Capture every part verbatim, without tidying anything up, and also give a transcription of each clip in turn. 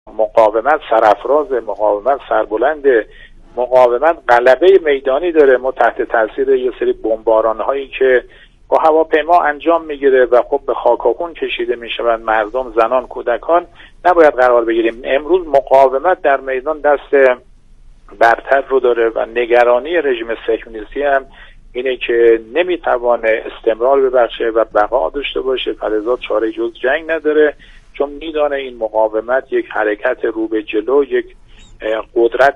مقاومت سرافراز، مقاومت سربلند، مقاومت غلبه میدانی داره. ما تحت تاثیر یه سری بمباران هایی که با هواپیما انجام میگیره و خب به خاک و خون کشیده میشوند مردم، زنان، کودکان، نباید قرار بگیریم. امروز مقاومت در میدان دست برتر رو داره و نگرانی رژیم صهیونیستی هم اینه که نمیتوانه استمرار ببخشه و بقا داشته باشه، فلذا چاره جز جنگ نداره، چون میدانه این مقاومت یک حرکت رو به جلو، یک قدرت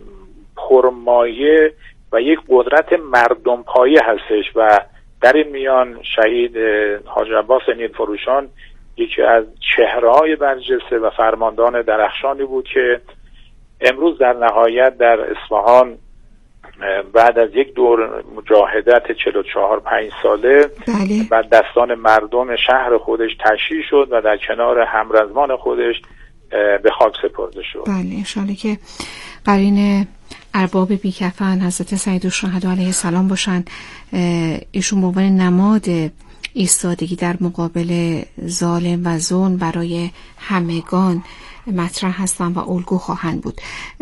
پرمایه و یک قدرت مردم پایه هستش. و در این میان شهید حاج عباس نیلفروشان یکی از چهره‌های برجسته و فرماندهان درخشانی بود که امروز در نهایت در اصفهان بعد از یک دور مجاهدت چهل و چهار پنج ساله بله. بر دستان مردم شهر خودش تشییع شد و در کنار همرزمان خودش به خاک سپرده شد. بله، انشالله که قرین ارباب بیکفن حضرت سیدالشهدا علیه السلام باشن. ایشون به عنوان نماد ایستادگی در مقابل ظالم و ظلم برای همگان مطرح هستن و الگو خواهند بود.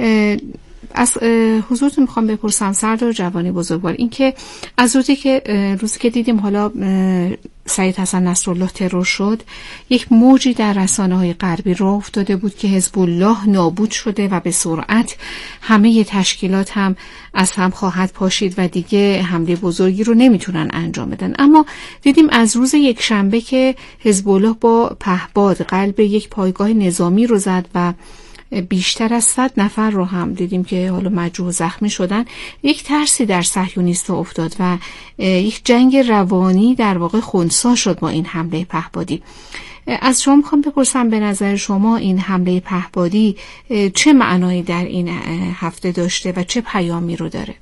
از حضورتون میخوام بپرسم سردار جوانی بزرگوار، این که از روزی که روزی که دیدیم حالا سید حسن نصرالله ترور شد، یک موجی در رسانه‌های غربی راه افتاده بود که حزب الله نابود شده و به سرعت همه تشکیلات هم از هم خواهد پاشید و دیگه حمله بزرگی رو نمیتونن انجام بدن. اما دیدیم از روز یک شنبه که حزب الله با پهباد قلب یک پایگاه نظامی رو زد و بیشتر از صد نفر رو هم دیدیم که حالا مجروح و زخمی شدن، یک ترسی در صهیونیست‌ها افتاد و یک جنگ روانی در واقع خنثی شد با این حمله پهبادی. از شما میخوام بپرسم به نظر شما این حمله پهبادی چه معنایی در این هفته داشته و چه پیامی رو داره؟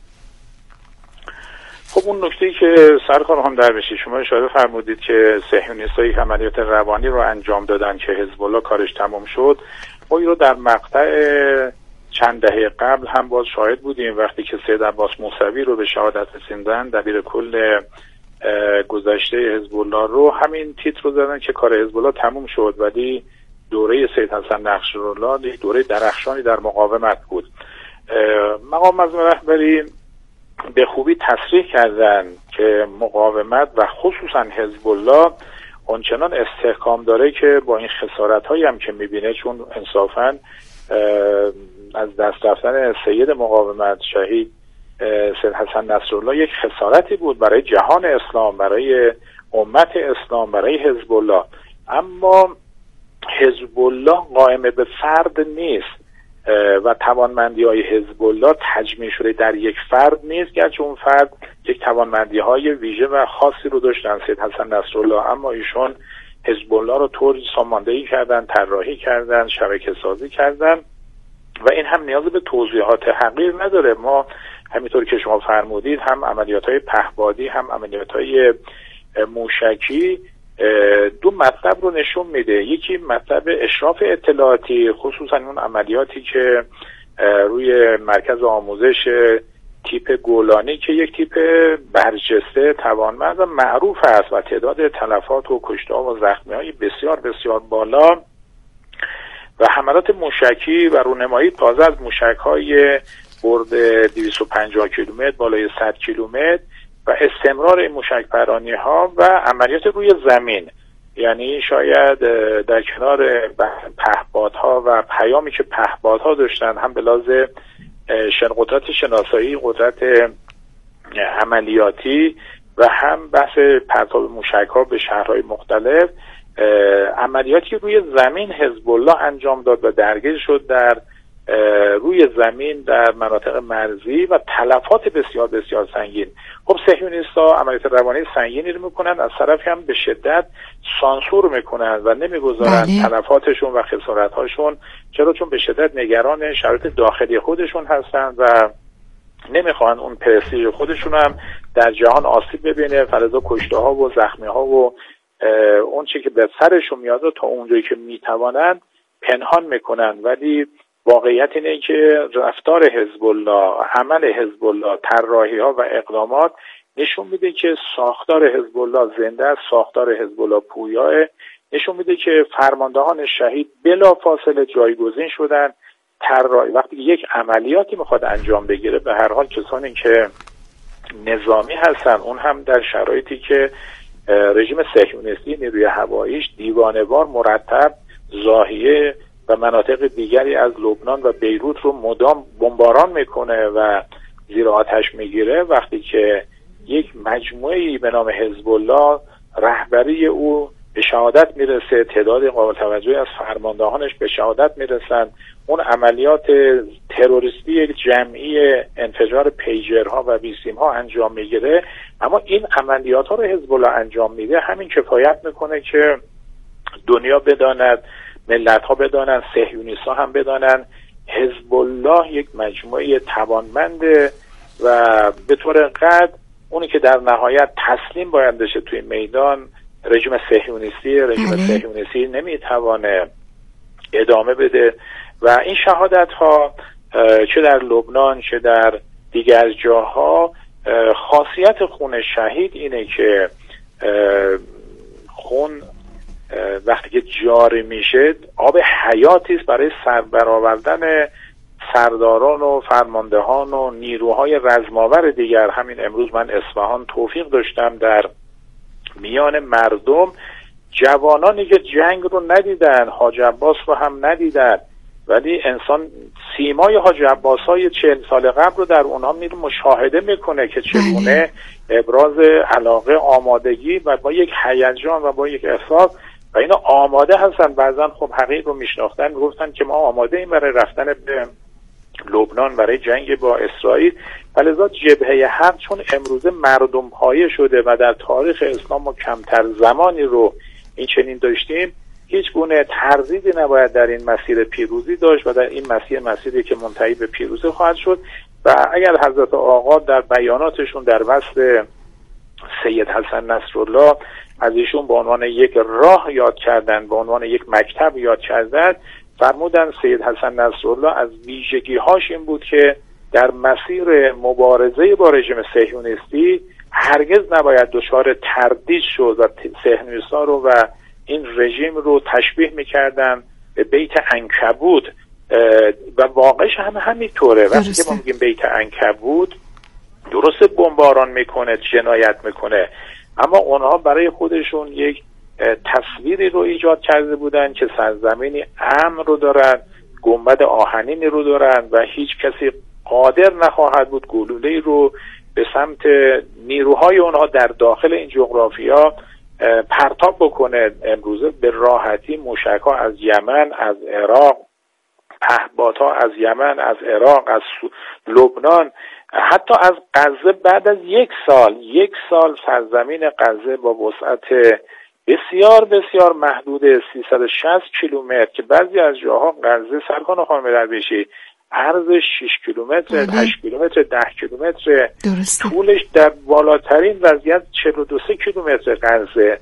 خب اون نکته‌ای که سرکار هم درویشی شما اشاره فرمودید که صهیونیست‌ها یک عملیات روانی رو انجام دادن که حزب الله کارش تمام شد، ما این رو در مقطع چند دهه قبل هم باز شاهد بودیم. وقتی که سید عباس موسوی رو به شهادت رسوندن، دبیر کل گذشته حزب الله رو، همین تیتر رو زدن که کار حزب الله تموم شد، ولی دوره سید حسن نصرالله یک دوره درخشانی در مقاومت بود. مقام معظم رهبری به خوبی تصریح کردن که مقاومت و خصوصا حزب الله اونچنان استحکام داره که با این خسارت هایی هم که میبینه، چون انصافاً از دست رفتن سید مقاومت شهید سید حسن نصرالله یک خسارتی بود برای جهان اسلام، برای امت اسلام، برای حزب الله. اما حزب الله قائم به فرد نیست و توانمندی های حزب الله تجمیع شده در یک فرد نیست، گرچه اون فرد یک توانمندی های ویژه و خاصی رو داشتن سید حسن نصرالله، اما ایشون حزب الله رو طوری ساماندهی کردن، طراحی کردن، شبکه سازی کردن و این هم نیاز به توضیحات حقیر نداره. ما همینطور که شما فرمودید هم عملیات های پهبادی هم عملیات های موشکی دو مطلب رو نشون میده. یکی مطلب اشراف اطلاعاتی، خصوصا اون عملیاتی که روی مرکز آموزش تیپ گولانی که یک تیپ برجسته توانمند و معروف است و تعداد تلفات و کشته ها و زخمی های بسیار بسیار بالا و حملات موشکی و رونمایی تازه از موشک های برد دویست و پنجاه کیلومتر بالای صد کیلومتر و استمرار این موشک پرانی ها و عملیات روی زمین. یعنی شاید در کنار پهپادها و پیامی که پهپادها داشتن، هم به لحاظ قدرت شناسایی، قدرت عملیاتی و هم بحث پرتاب موشک ها به شهرهای مختلف، عملیاتی روی زمین حزب الله انجام داد و درگیر شد در روی زمین در مناطق مرزی و تلفات بسیار بسیار سنگین. خب صهیونیست‌ها عملیات روانی سنگینی رو میکنن، از طرفی هم به شدت سانسور میکنن و نمیگذارن تلفاتشون و خسارت‌هاشون، چرا؟ چون به شدت نگران شرایط داخلی خودشون هستن و نمیخوان اون پرستیژ خودشون هم در جهان آسیب ببینه، فلذا کشته ها و زخمی ها و اون چی که به سرشون میاد و تا اونجایی که میتوانن پنهان میکنن. ولی واقعیت اینه که رفتار حزب الله، عمل حزب الله، طراحی ها و اقدامات نشون میده که ساختار حزب الله زنده است، ساختار حزب الله پویاه، نشون میده که فرماندهان شهید بلافاصله جایگزین شدن. طراحی وقتی یک عملیاتی میخواد انجام بگیره، به هر حال کسانی که نظامی هستن، اون هم در شرایطی که رژیم صهیونیستی نیروی هواییش دیوانه‌وار مرتب ضاحیه و مناطق دیگری از لبنان و بیروت رو مدام بمباران میکنه و زیر آتش میگیره، وقتی که یک مجموعه‌ای به نام حزب الله رهبری او به شهادت میرسه، تعداد قابل توجهی از فرماندهانش به شهادت میرسن، اون عملیات تروریستی جمعی انفجار پیجرها و بیسیم ها انجام میگیره، اما این عملیات ها رو حزب الله انجام میده. همین کفایت میکنه که دنیا بداند، ملت ها بدانن، صهیونیست ها هم بدانن حزب الله یک مجموعه توانمنده و به طور قطع اونی که در نهایت تسلیم باید بشه توی میدان رژیم صهیونیستی، رژیم صهیونیستی نمیتوانه ادامه بده. و این شهادت ها چه در لبنان چه در دیگر جاها، خاصیت خون شهید اینه که خون وقتی که جاری میشه آب حیاتی است برای سربرآوردن سرداران و فرماندهان و نیروهای رزماور دیگر. همین امروز من اصفهان توفیق داشتم در میان مردم، جوانانی که جنگ رو ندیدن، حاج عباس رو هم ندیدن، ولی انسان سیمای حاج عباس های چهل سال قبل رو در اونها میره مشاهده میکنه که چگونه ابراز علاقه، آمادگی و با یک هیجان و با یک احساس و اینا آماده هستن. بعضا خب حقیق رو میشناختن، میگفتن که ما آماده ایم برای رفتن به لبنان برای جنگ با اسرائیل. ولذا جبهه حق چون امروزه مردم پایه شده و در تاریخ اسلام ما کمتر زمانی رو این چنین داشتیم، هیچ گونه تردیدی نباید در این مسیر پیروزی داشت و در این مسیر مسیری که منتهی به پیروزی خواهد شد. و اگر حضرت آقا در بیاناتشون در وصف سید حسن نصرالله از ایشون به عنوان یک راه یاد کردن، به عنوان یک مکتب یاد کردن، فرمودن سید حسن نصرالله از ویژگی‌هاش این بود که در مسیر مبارزه با رژیم صهیونیستی هرگز نباید دچار تردید شد و صهیونیست‌ها رو و این رژیم رو تشبیه می‌کردن به بیت عنکبوت و واقعش هم همینطوره. وقتی که ما میگیم بیت عنکبوت درست بمباران میکنه، جنایت میکنه، اما اونها برای خودشون یک تصویری رو ایجاد کرده بودن که سرزمینی امن رو دارن، گنبد آهنینی رو دارن و هیچ کسی قادر نخواهد بود گلوله‌ای رو به سمت نیروهای اونها در داخل این جغرافیا پرتاب بکنه. امروزه به راحتی موشک‌ها از یمن، از عراق، پهپادها از یمن، از عراق، از لبنان، حتی از غزه بعد از یک سال یک سال سرزمین غزه با وسعت بسیار بسیار محدود سیصد و شصت کیلومتر که بعضی از جاها غزه سرکان خانم درویشی عرض شش کیلومتر، هشت کیلومتر، ده کیلومتر، طولش در بالاترین وضعیت چهل و دو کیلومتر غزه.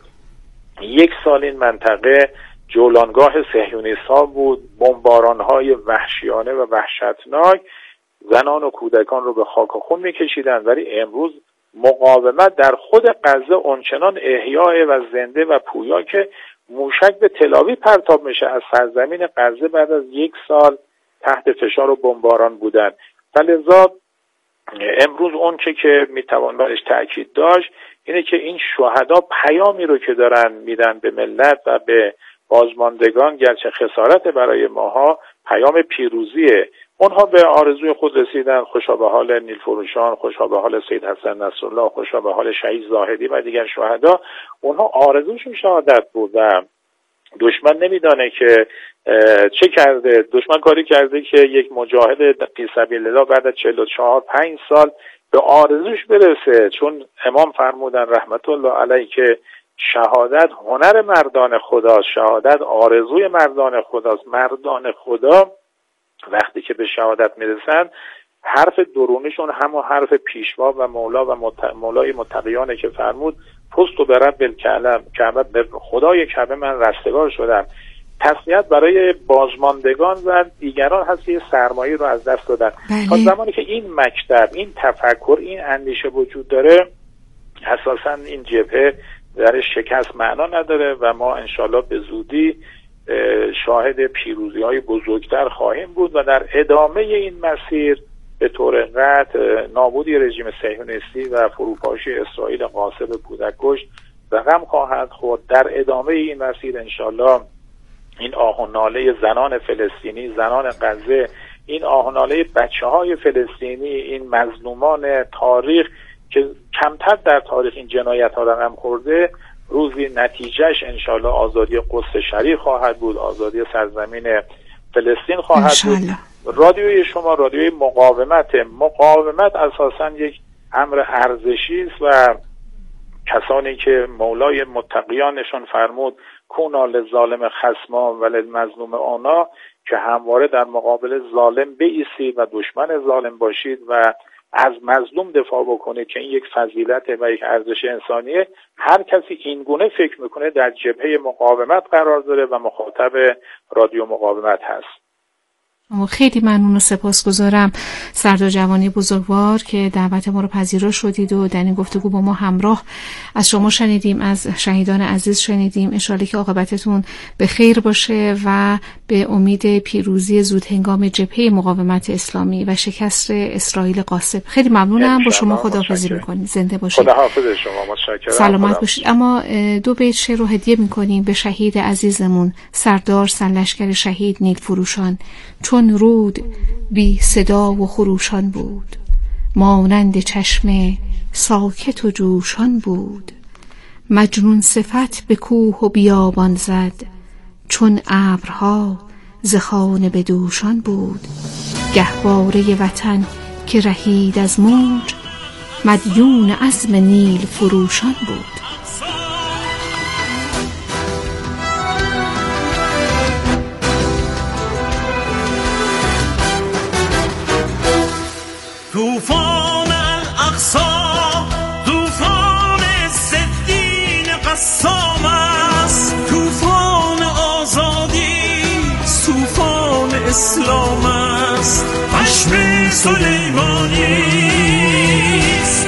یک سال این منطقه جولانگاه صهیونیست‌ها بود، بمباران‌های وحشیانه و وحشتناک زنان و کودکان رو به خاک و خون می‌کشیدند. ولی امروز مقاومت در خود غزه اونچنان احیای و زنده و پویا که موشک به تلاویو پرتاب میشه از سرزمین غزه بعد از یک سال تحت فشار و بمباران بودن. فلذا امروز اون چه که میتوان برش تأکید داشت اینه که این شهدا پیامی رو که دارن میدن به ملت و به بازماندگان، گرچه خسارت برای ماها، پیام پیروزیه. اونها به آرزوی خود رسیدن. خوشا به حال نیل فروشان، خوشا به حال سید حسن نصرالله، خوشا به حال شهید زاهدی و دیگر شهدا. اونها آرزوشون شهادت بود و دشمن نمیدانه که چه کرده. دشمن کاری کرده که یک مجاهد فی سبیل الله بعد از چهل و چهار پنج سال به آرزوش برسه، چون امام فرمودن رحمت الله علیه که شهادت هنر مردان خداست، شهادت آرزوی مردان خداست. مردان خدا وقتی که به شهادت میرسن حرف درونیشون همون حرف پیشوا و مولا و مت... مولای متقیانه که فرمود پست و برب بالکعبه، به خدای کعبه من رستگار شدم. تسلیت برای بازماندگان و دیگران هست که سرمایه رو از دست دادن. تا زمانی که این مکتب، این تفکر، این اندیشه وجود داره، اساسا این جبهه در شکست معنا نداره و ما انشالله به زودی شاهد پیروزی های بزرگتر خواهیم بود و در ادامه این مسیر به طور قطع نابودی رژیم صهیونیستی و فروپاشی اسرائیل غاصب کودککش رقم خواهد خورد. در ادامه این مسیر انشالله این آه و ناله زنان فلسطینی، زنان غزه، این آه و ناله بچه های فلسطینی، این مظلومان تاریخ که کمتر در تاریخ این جنایت ها رقم خورده، روزی نتیجهش انشالله آزادی قدس شریف خواهد بود، آزادی سرزمین فلسطین خواهد انشالله. بود. رادیوی شما رادیوی مقاومت مقاومت اساساً یک امر ارزشی است و کسانی که مولای متقیانشون فرمود کونا للظالم خصما و للمظلوم آنا، که همواره در مقابل ظالم بایستید و دشمن ظالم باشید و از مظلوم دفاع بکنید که این یک فضیلت و یک ارزش انسانیه. هر کسی این گونه فکر میکنه در جبهه مقاومت قرار داره و مخاطب رادیو مقاومت هست. خیلی ممنون و سپاسگزارم سردار جوانی بزرگوار که دعوت ما رو پذیرا شدید و در این گفتگو با ما همراه. از شما شنیدیم، از شهیدان عزیز شنیدیم. انشالله که عاقبتتون به خیر باشه و به امید پیروزی زود هنگام جبهه مقاومت اسلامی و شکست اسرائیل غاصب. خیلی ممنونم. با شما خداحافظی میکنیم. زنده باشید. خداحافظ شما. متشکرم. سلامت باشید. اما دو بیت شعر رو هدیه میکنیم به شهید عزیزمون سردار سرلشکر شهید نیل فروشان. چون رود بی صدا و خروشان بود، مانند چشمه ساکت و جوشان بود. مجنون صفت به کوه و بیابان زد، چون ابرها ز خانه به دوشان بود. گهواره وطن که رهید از موج، مدیون عزم نیل فروشان بود. طوفان الاقصی طوفان ضدین قسام است، طوفان آزادی طوفان اسلام است، خشم سلیمانی است.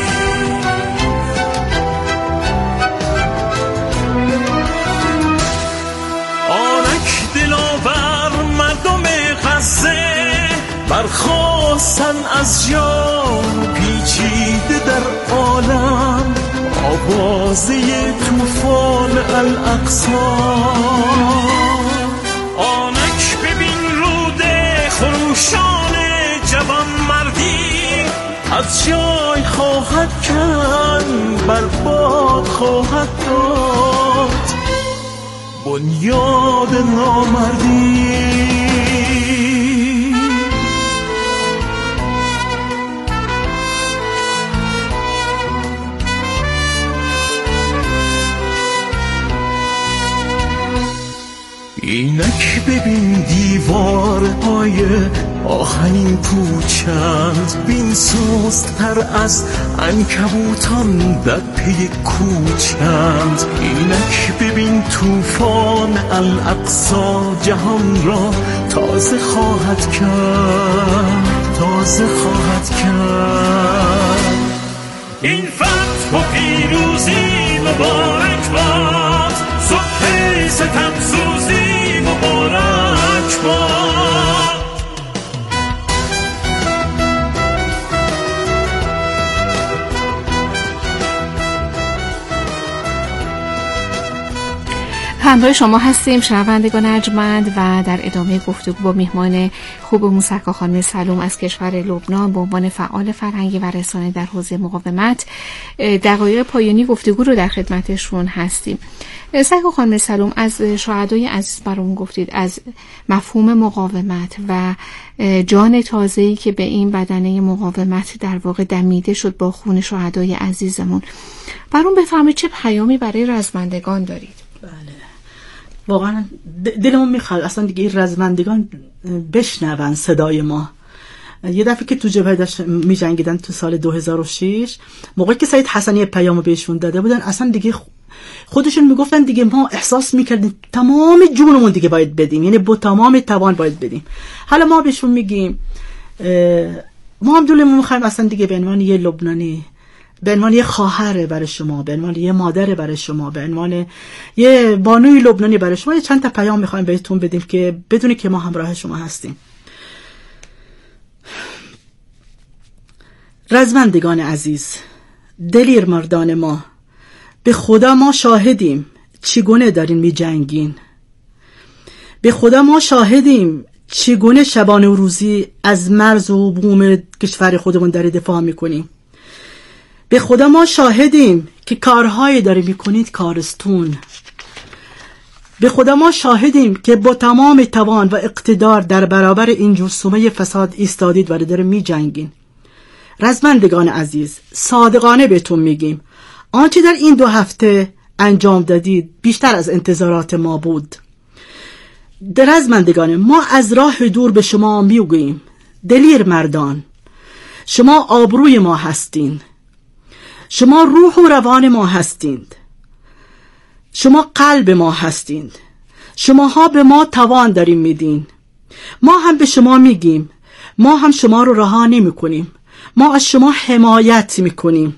آنک دلاور مردم غزه برخواستن از جا، پیچیده در عالم آوازه طوفان الاقصی. آنک ببین روده خروشان جوان مردی، از جای خواهد کند برباد خواهد داد بنیاد نامردی. اینک ببین دیوارهای آهنین پوچند، بین سست‌تر از عنکبوتان در پی کوچند. اینک ببین طوفان الاقصی جهان را تازه خواهد کرد، تازه خواهد کرد. این فتح و پیروزی مبارک باد، صبح ستم سوزی مبارک باد. همراه شما هستیم شنوندگان ارجمند و در ادامه گفتگو با میهمان خوب موسکا خانم سلوم از کشور لبنان به عنوان فعال فرهنگی و رسانه در حوزه مقاومت دقایق پایانی گفتگو رو در خدمتشون هستیم. سکا خانم سلوم، از شهدای عزیز برامون گفتید، از مفهوم مقاومت و جان تازه‌ای که به این بدنه مقاومت در واقع دمیده شد با خون شهدای عزیزمون. برام بفرمایید چه پیامی برای رزمندگان دارید؟ بله، واقعا دلمون میخواد اصلا دیگه این رزمندگان بشنون صدای ما. یه دفعه که تو جبهه داشت میجنگیدن تو سال دو هزار و شش، موقعی که سید حسنی پیامو بهشون داده بودن، اصلا دیگه خودشون میگفتن دیگه ما احساس میکردیم تمام جونمون دیگه باید بدیم، یعنی با تمام توان باید بدیم. حالا ما بهشون میگیم ما هم دلمون میخوایم اصلا دیگه به عنوان یه لبنانی به عنوان یه خواهر برای شما، به عنوان یه مادر برای شما، به عنوان یه بانوی لبنانی برای شما یه چند تا پیام میخوایم بهتون بدیم که بدونی که ما همراه شما هستیم. رزمندگان عزیز، دلیر مردان ما، به خدا ما شاهدیم چگونه دارین می جنگین. به خدا ما شاهدیم چگونه شبانه و روزی از مرز و بوم کشور خودمون داره دفاع میکنیم. به خدا ما شاهدیم که کارهایی داره میکنید کارستون. به خدا ما شاهدیم که با تمام توان و اقتدار در برابر این جرثومه فساد ایستادید و داره می جنگین. رزمندگان عزیز، صادقانه بهتون میگیم آنچه در این دو هفته انجام دادید بیشتر از انتظارات ما بود. در رزمندگان، ما از راه دور به شما میگوییم دلیر مردان، شما آبروی ما هستین، شما روح و روان ما هستید، شما قلب ما هستید، شماها به ما توان داریم میدین. ما هم به شما میگیم ما هم شما رو رها نمی کنیم، ما از شما حمایت میکنیم.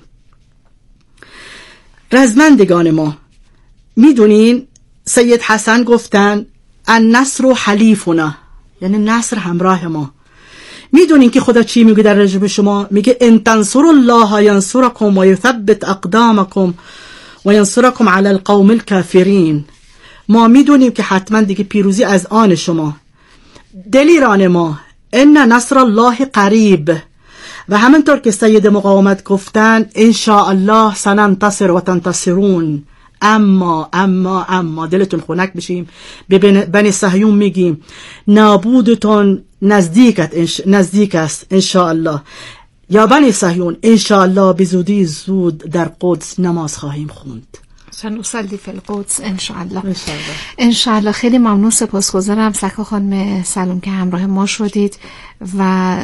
رزمندگان ما، میدونین سید حسن گفتن النصر حلیفنا، یعنی نصر همراه ما. میدونین که خدا چی میگه در رجب شما؟ میگه ان تنصروا الله ینصرکم و یثبت اقدامکم و ینصرکم علی القوم الکافرین. ما میدونیم که حتما دیگه پیروزی از آن شما. دلیران ما، ان نصر الله قریب، و همینطور که سید مقاومت گفتن ان شاء الله سننتصر و تنتصرون. اما اما اما دلتون خنک بشیم، به بنی صهیون میگیم نابودتون نزدیکت انش... نزدیک است ان شاء الله. یا بنی صهیون ان شاء الله به زودی زود در قدس نماز خواهیم خوند. سنصلی فی القدس ان شاء الله. ان شاء الله. خیلی ممنون، سپاسگزارم سکا خانم سلام که همراه ما شدید و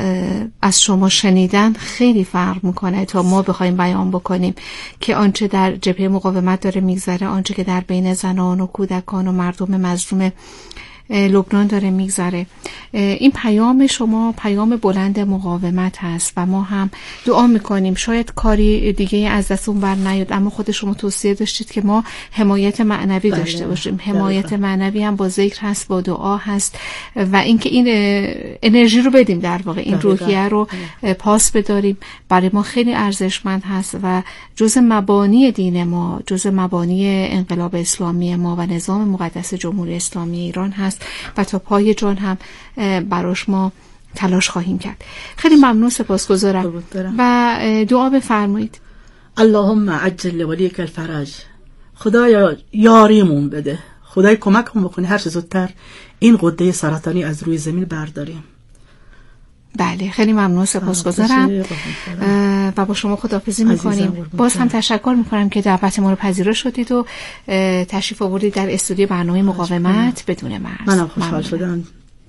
از شما شنیدن خیلی فرق میکنه تا ما بخوایم بیان بکنیم که آنچه در جبهه مقاومت داره میگذره، آنچه که در بین زنان و کودکان و مردم مظلوم لبنان داره میگذره. این پیام شما پیام بلند مقاومت هست و ما هم دعا میکنیم شاید کاری دیگه از دستون بر نیاد، اما خود شما توصیه داشتید که ما حمایت معنوی داشته باشیم. حمایت معنوی هم با ذکر هست، با دعا هست و اینکه این انرژی رو بدیم، در واقع این روحیه رو پاس بداریم، برای ما خیلی ارزشمند هست و جز مبانی دین ما، جز مبانی انقلاب اسلامی ما و نظام مقدس جمهوری اسلامی ایران هست و تا پای جان هم براش ما تلاش خواهیم کرد. خیلی ممنون، سپاسگزارم و دعا بفرمایید. اللهم عجل ولیک الفرج. خدایا یاریمون بده، خدای کمکمون بکنه هر چه زودتر این غده سرطانی از روی زمین برداریم. بله، خیلی ممنون، سپاسگزارم و با شما خداحافظی میکنیم. باز هم تشکر میکنم که دعوت ما رو پذیرا شدید و تشریف آوردید در استودیو برنامه مقاومت بدون مرز. منم خوشحال شدم،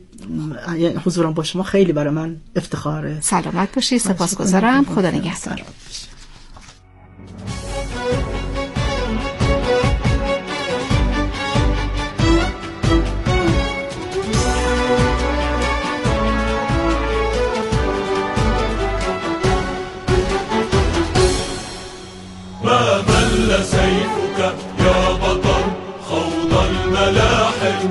حضورم با شما خیلی برای من افتخاره. سلامت باشید، سپاسگزارم، خدا نگهدار. سيفك يا بطل خوض الملاحم،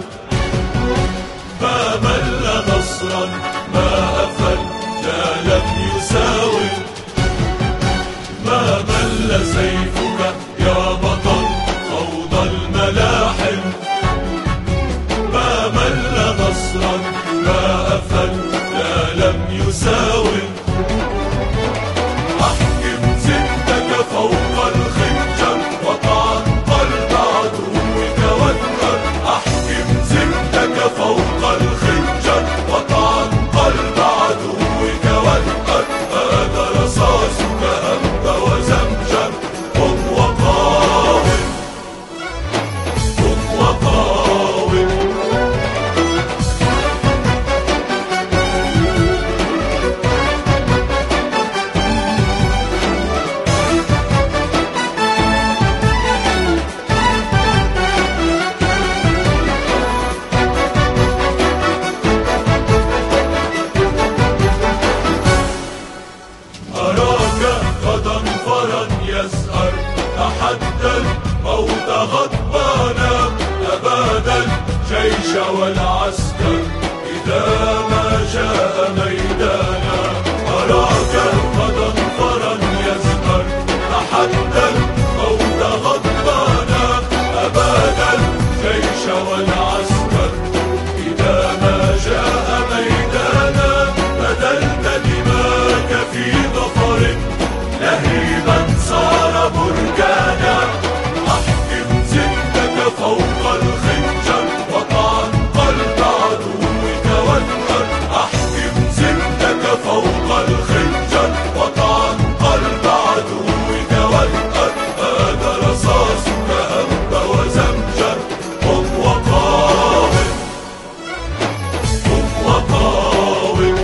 ما مل نصرا ما أفل لا لم يساوي، ما مل سيفك يا بطل خوض الملاحم، ما مل نصرا ما أفل لا لم يساوي، أحكم زدك فوق الخنجر وطعن قلب عدوك وانهر، أحكم زدك فوق الخنجر وطعن قلب عدوك وانهر، هذا رصاصك هم وزمجر، ميدانا أراك غدا فرا يزهر تحدى الموت غضبانا أباد الجيش والعسكر إذا ما جاء ميدانا بدلت دماك في ظفر لهيبا صار بركانا أحكم زندك فوق الخنجر وطعن قلب عدوك وانهر أحكم زندك فوق الخنجر وطعن قلب عدوك وانهر هذا رصاصك هب وزمجر قم وقاوم قم وقاوم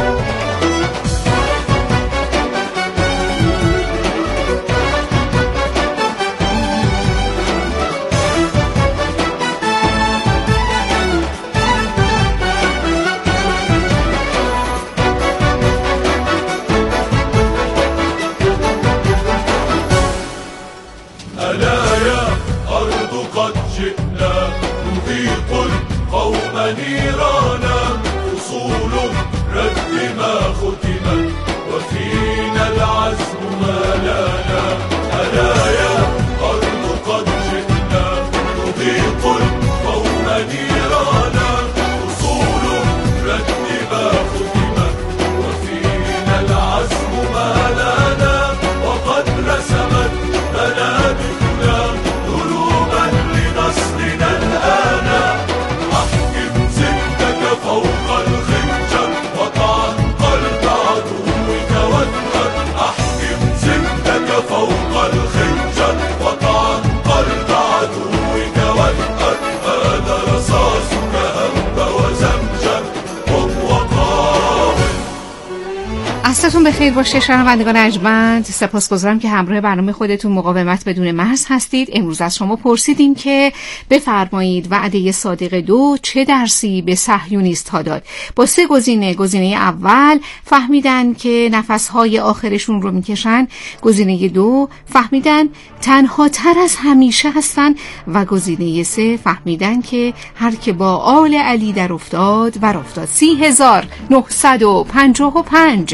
ألا يا أرض قد جئنا نذيق القوم نيرانا فصول رد ما ختمت وفينا العزم ما لانا ألا يا أرض قد جئنا نذيق القوم نيرانا فصول رد ما ختمت وفينا العزم ما لانا وقد رسمت منابتنا دروبا لنصرنا الآن أحكم زندك فوق الخنجر وطعن قلب عدوك وانهر أحكم زندك فوق الخنجر وطعن قلب عدوك وانهر هذا رصاصك هب وزمجر قم وقاوم. عصرتون بخیر باشه شنوندگان ارجمند. سپاسگزارم که همراه برنامه خودتون مقاومت بدون مرز هستید. امروز از شما پرسیدیم که بفرمایید وعده صادق دو چه درسی به صهیونیست ها داد. با سه گزینه، گزینه اول فهمیدن که نفسهای آخرشون رو میکشن، گزینه دو فهمیدن تنها تر از همیشه هستن و گزینه سه فهمیدن که هر که با آل علی در افتاد ور افتاد. سی هزار نهصد و پنجاه و پنج.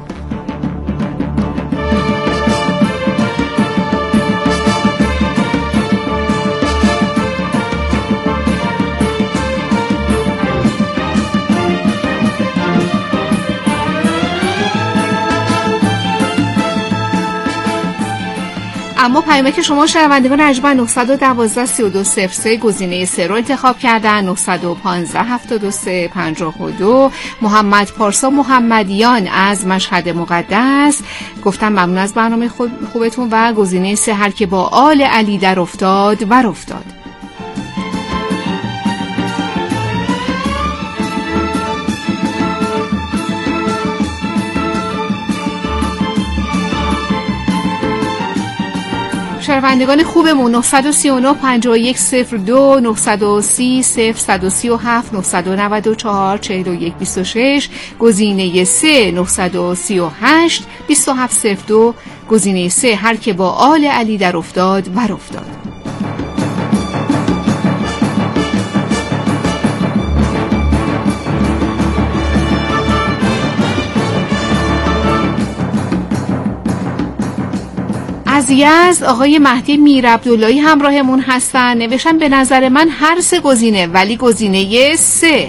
اما پیامک شما شنوندگان ارجمند نه یک دو سه دو صفر سه گزینه سه رو انتخاب کردن. نه یک پنج هفت دو سه پنج دو. محمد پارسا محمدیان از مشهد مقدس گفتن ممنون از برنامه خوبتون و گزینه سه هر که با آل علی در افتاد ور افتاد. شنوندگان خوبمون نه سه نه پنج یک صفر دو نه سه صفر صفر سه هفت نه نه چهار چهل و یک بیست و شش گزینه سه نه سه هشت بیست و هفت صفر دو گزینه سه هر که با آل علی در افتاد ور افتاد. از یزد آقای مهدی میرعبداللهی همراهمون هستن. نوشتن به نظر من هر سه گزینه ولی گزینه سه.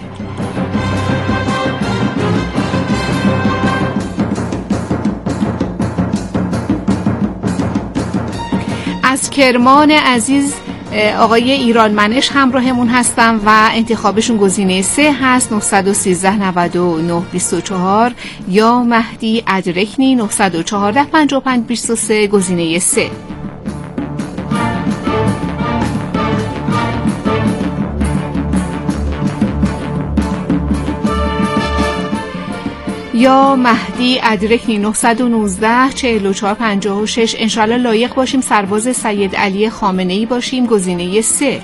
از کرمان عزیز آقای ایران منش همراهمون هستن و انتخابشون گزینه سه هست. نه یک سه نه نه بیست و چهار یا مهدی ادرکنی نه یک چهار پنج پنج بیست و سه گزینه سه. یا مهدی ادرکنی نه یک نه چهل و چهار پنجاه و شش. انشالله لایق باشیم سرباز سید علی خامنه‌ای باشیم گزینه سه.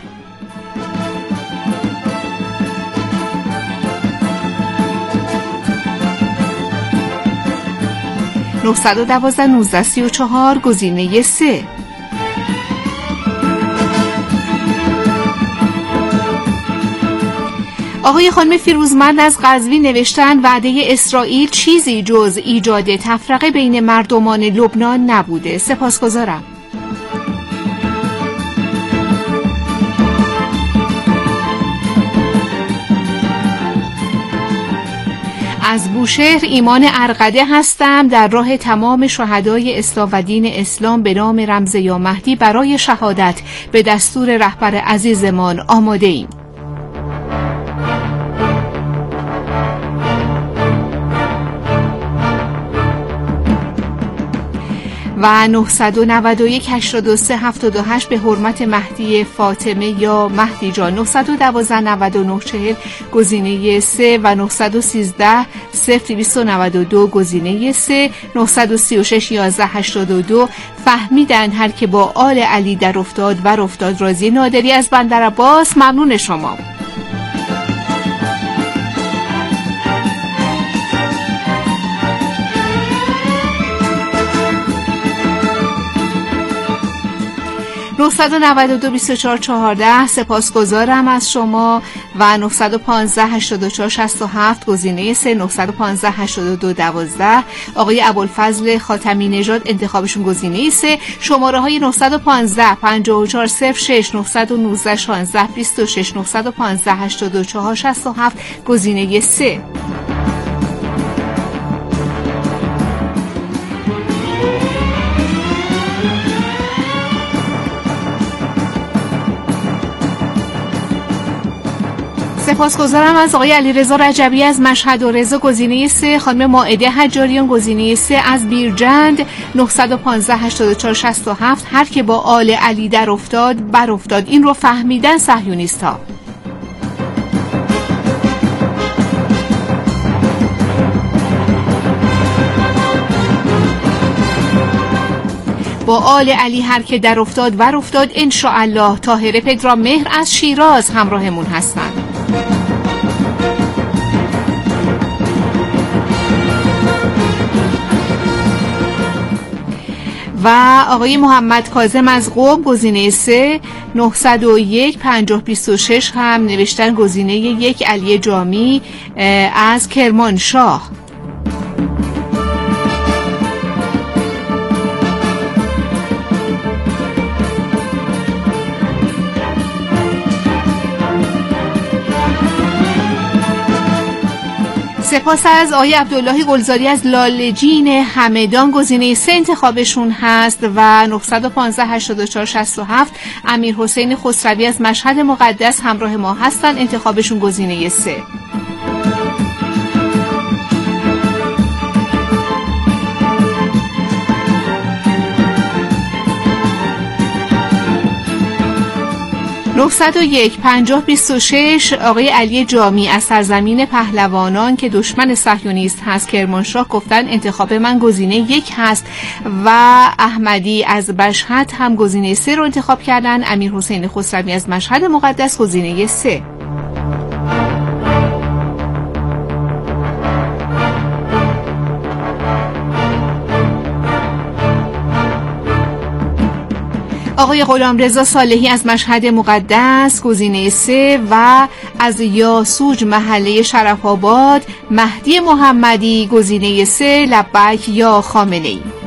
نه یک دو نه سه چهار گزینه سه. آقای خانم فیروزمند از قزوین نوشتن وعده اسرائیل چیزی جز ایجاد تفرقه بین مردمان لبنان نبوده. سپاسگزارم. از بوشهر ایمان ارقده هستم. در راه تمام شهدای اسلام و دین اسلام به نام رمز یا مهدی برای شهادت به دستور رهبر عزیزمان آماده ایم. و نه نه یک هشت سه هفت هشت به حرمت مهدی فاطمه یا مهدی جان. نه یک دو نه نه چهل گزینه سه و نه یک سه صفر دو نه دو گزینه سه. نه سه شش یازده هشتاد و دو فهمیدن هر که با آل علی در افتاد و افتاد. رازی نادری از بندرعباس، ممنون شما. نه نه دو بیست و چهار چهارده سپاسگزارم از شما. و نه یک پنج هشتاد و چهار شصت و هفت گزینه سه. نه یک پنج هشتاد و دو دوازده آقای ابوالفضل خاتمی نژاد انتخابشون گزینه سه. شماره های نه یک پنج پنجاه و چهار صفر شش نه یک نه شانزده بیست و شش نه یک پنج هشتاد و چهار شصت و هفت گزینه سه. سپاسگزارم از آقای علیرضا رجبی از مشهد و رضا گزینه سه. خانم مائده حجاریان گزینه سه از بیرجند. نه یک پنج هشتاد و چهار شصت و هفت هر که با آل علی در افتاد بر افتاد. این رو فهمیدن صهیونیست‌ها. با آل علی هر که در افتاد ور افتاد ان شاء الله. طاهره پدرام مهر از شیراز همراهمون هستند. و آقای محمد کاظم از قم گزینه سه. نه صفر یک پنجاه بیست و شش هم نوشتن گزینه یک. علی جامی از کرمانشاه. سپاس از آقای عبدالله گلزاری از لالجین همدان گزینه سه انتخابشون هست. و نه یک پنج هشتاد و چهار شصت و هفت امیر حسین خسروی از مشهد مقدس همراه ما هستن، انتخابشون گزینه سه. نه صفر یک پنجاه بیست و شش آقای علی جامی از سرزمین پهلوانان که دشمن صهیونیست هست کرمانشاه گفتن انتخاب من گزینه یک هست. و احمدی از مشهد هم گزینه سه رو انتخاب کردن. امیر حسین خسروی از مشهد مقدس گزینه سه. آقای غلامرضا صالحی از مشهد مقدس گزینه سه. و از یاسوج محله شرف آباد مهدی محمدی گزینه سه. لبیک یا خامنه‌ای.